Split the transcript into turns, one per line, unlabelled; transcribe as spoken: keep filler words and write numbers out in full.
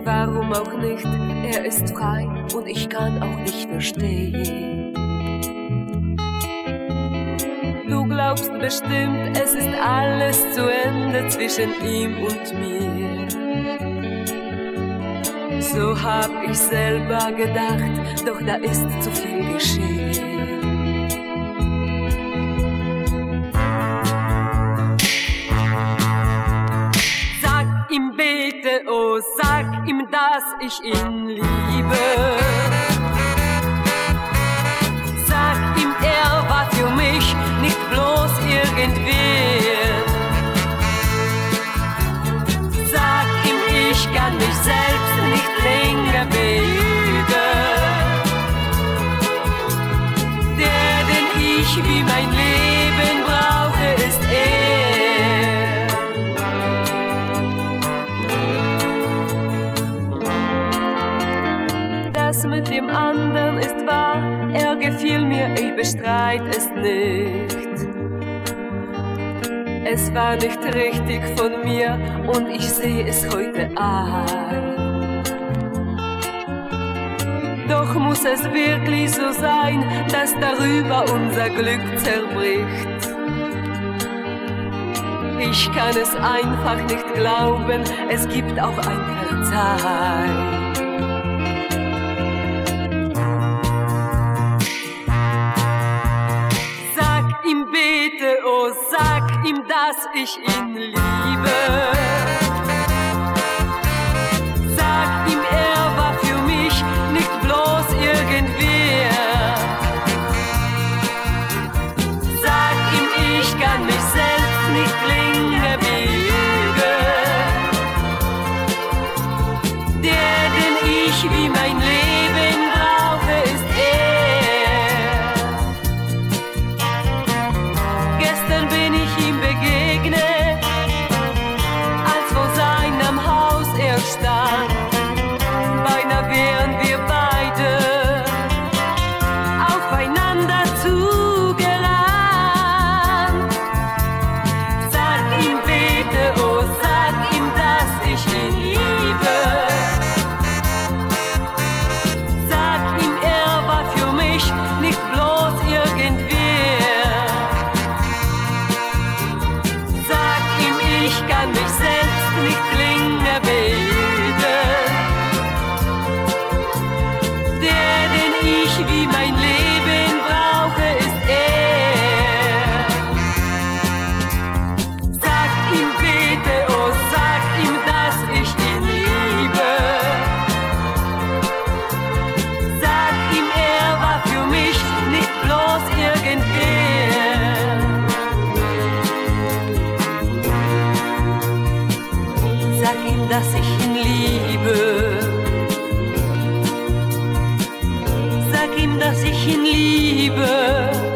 Warum auch nicht? Er ist frei und ich kann auch nicht verstehen. Du glaubst bestimmt, es ist alles zu Ende zwischen ihm und mir. So hab ich selber gedacht, doch da ist zu viel geschehen. Sag ihm bitte, oh sag ihm, dass ich ihn liebe. Sag ihm, er war für mich nicht bloß irgendwer. Sag ihm, ich kann mich selbst nicht länger belügen. Der, den ich wie mein Leben brauche, ist er. Das mit dem anderen ist wahr, er gefiel mir, ich bestreit es nicht. Es war nicht richtig von mir und ich sehe es heute ein. Doch muss es wirklich so sein, dass darüber unser Glück zerbricht. Ich kann es einfach nicht glauben, es gibt auch ein Verzeihen. Bitte, oh sag ihm, dass ich ihn liebe. Sag ihm, er war für mich nicht bloß irgendwer. Sag ihm, ich kann mich selbst nicht länger belügen. Der, den ich wie mein Leben brauche, ist er. Bin ich ihm begegnet, als vor seinem Haus er stand. Beinahe wären wir beide aufeinander zugerannt. Sag ihm bitte, oh sag ihm, dass ich ihn liebe. Sag ihm, er war für mich nicht bloß irgendwer. Ich kann mich selbst nicht länger belügen. Der, den ich wie mein Leben brauche, ist er. Sag ihm bitte, oh sag ihm, dass ich ihn liebe. Sag ihm, er war für mich nicht bloß irgendwer. Sag ihm, dass ich ihn liebe. Sag ihm, dass ich ihn liebe.